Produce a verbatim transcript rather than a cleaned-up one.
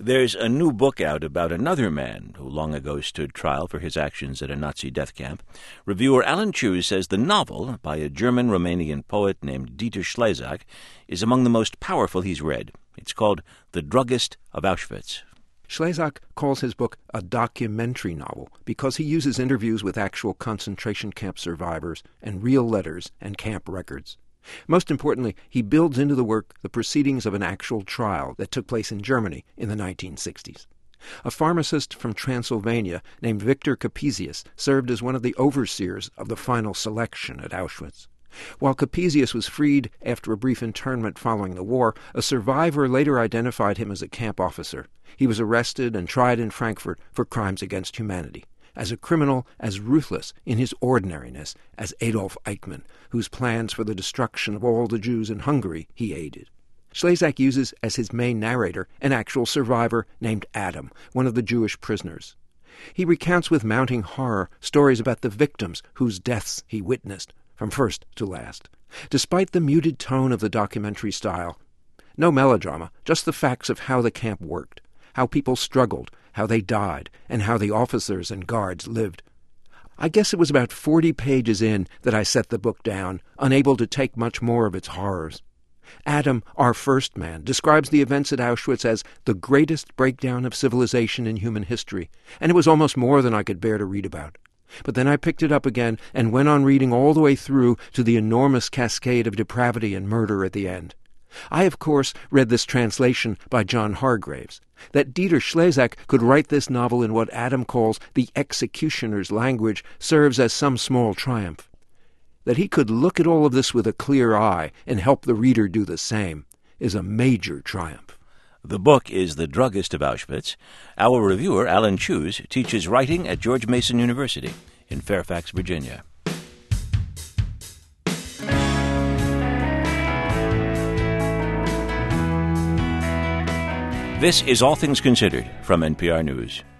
There's a new book out about another man who long ago stood trial for his actions at a Nazi death camp. Reviewer Alan Chew says the novel, by a German-Romanian poet named Dieter Schlezak, is among the most powerful he's read. It's called The Druggist of Auschwitz. Schlezak calls his book a documentary novel because he uses interviews with actual concentration camp survivors and real letters and camp records. Most importantly, he builds into the work the proceedings of an actual trial that took place in Germany in the nineteen sixties. A pharmacist from Transylvania named Victor Capesius served as one of the overseers of the final selection at Auschwitz. While Capesius was freed after a brief internment following the war, a survivor later identified him as a camp officer. He was arrested and tried in Frankfurt for crimes against humanity, as a criminal as ruthless in his ordinariness as Adolf Eichmann, whose plans for the destruction of all the Jews in Hungary he aided. Schlezak uses as his main narrator an actual survivor named Adam, one of the Jewish prisoners. He recounts with mounting horror stories about the victims whose deaths he witnessed, from first to last. Despite the muted tone of the documentary style, no melodrama, just the facts of how the camp worked, how people struggled, how they died, and how the officers and guards lived. I guess it was about forty pages in that I set the book down, unable to take much more of its horrors. Adam, our first man, describes the events at Auschwitz as the greatest breakdown of civilization in human history, and it was almost more than I could bear to read about. But then I picked it up again and went on reading all the way through to the enormous cascade of depravity and murder at the end. I, of course, read this translation by John Hargraves. That Dieter Schlezak could write this novel in what Adam calls the executioner's language serves as some small triumph. That he could look at all of this with a clear eye and help the reader do the same is a major triumph. The book is The Druggist of Auschwitz. Our reviewer, Alan Chew, teaches writing at George Mason University in Fairfax, Virginia. This is All Things Considered from N P R News.